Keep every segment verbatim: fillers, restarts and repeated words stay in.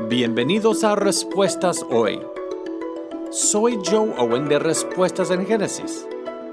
Bienvenidos a Respuestas Hoy. Soy Joe Owen de Respuestas en Génesis.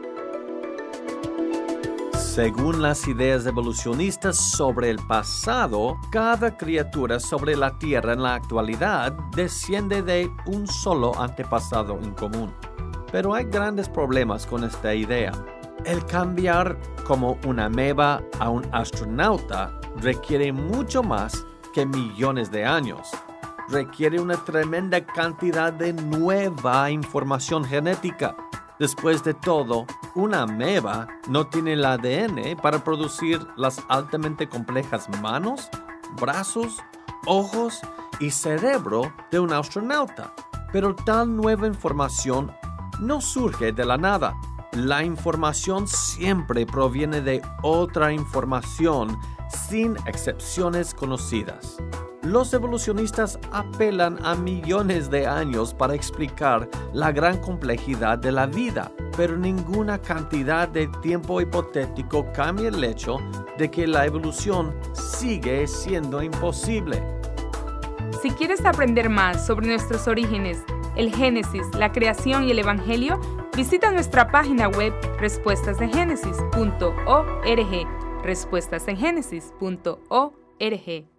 Según las ideas evolucionistas sobre el pasado, cada criatura sobre la Tierra en la actualidad desciende de un solo antepasado en común. Pero hay grandes problemas con esta idea. El cambiar como una ameba a un astronauta requiere mucho más que millones de años. Requiere una tremenda cantidad de nueva información genética. Después de todo, una ameba no tiene el A D N para producir las altamente complejas manos, brazos, ojos y cerebro de un astronauta. Pero tal nueva información no surge de la nada. La información siempre proviene de otra información, sin excepciones conocidas. Los evolucionistas apelan a millones de años para explicar la gran complejidad de la vida, pero ninguna cantidad de tiempo hipotético cambia el hecho de que la evolución sigue siendo imposible. Si quieres aprender más sobre nuestros orígenes, el Génesis, la creación y el Evangelio, visita nuestra página web respuestas en génesis punto org, respuestas en génesis punto org.